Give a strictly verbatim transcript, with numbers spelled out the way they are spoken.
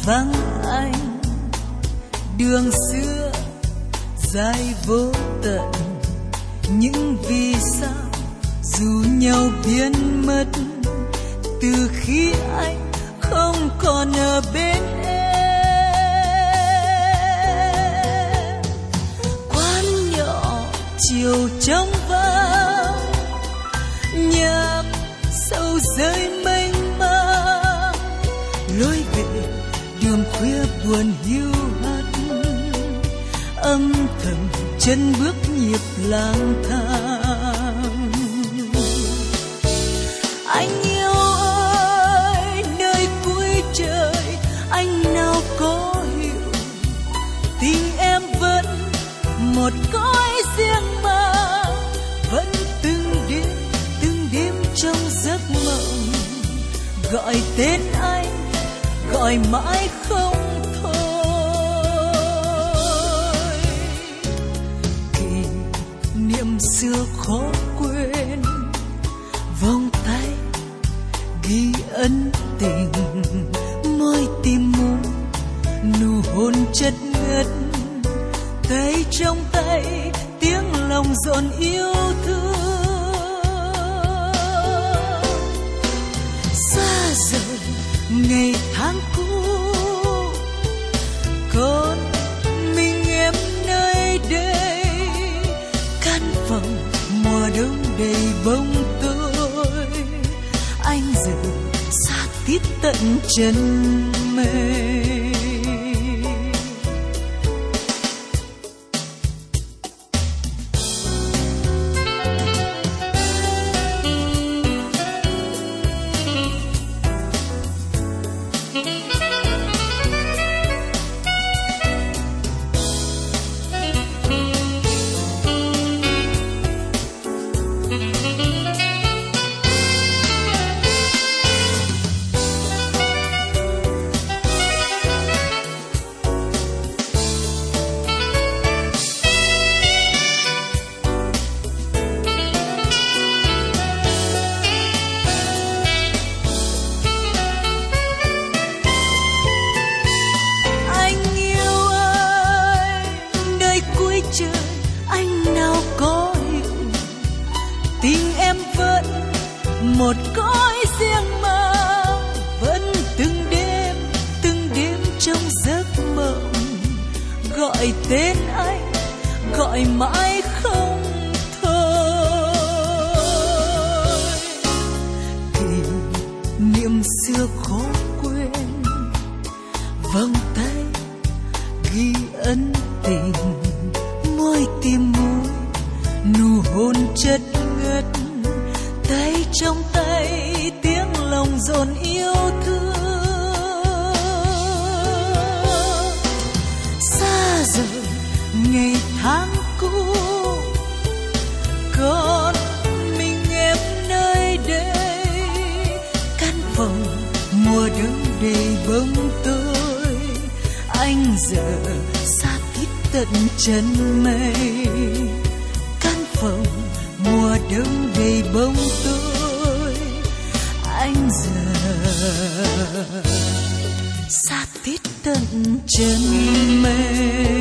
vắng anh. Đường xưa dài vô tận, những vì sao dù nhau biến mất từ khi anh không còn ở bên em. Quán nhỏ chiều trong vắng, nhạc sâu rơi mênh mang, lối về đường khuya buồn hiu hắt, âm thầm chân bước nhịp lang thang. Anh yêu ơi, nơi cuối trời anh nào có hiểu, tình em vẫn một cõi riêng mà, vẫn từng đêm từng đêm trong giấc mộng gọi tên anh, gọi mãi không thôi. Kỷ niệm xưa khó quên, vòng tay ghi ân tình, môi tìm môi nụ hôn chất ngất, tay trong tay tiếng lòng dồn yêu thương. Xa rời ngày tháng cũ, còn mình em nơi đây, căn phòng mùa đông đầy bóng tối, anh giờ xa tít tận chân mây. Một cõi riêng mà, vẫn từng đêm từng đêm trong giấc mộng gọi tên anh, gọi mãi không thôi. Kỷ niệm xưa khó quên, vòng tay ghi ân tình, môi tìm môi nụ hôn chất ngất, tay trong tay tiếng lòng dồn yêu thương. Xa rời ngày tháng cũ, còn mình em nơi đây, căn phòng mùa đông đầy bóng tối, anh giờ xa tít tận chân mây, căn phòng mùa đông đầy bóng tối, anh giờ xa tít tận chân mây.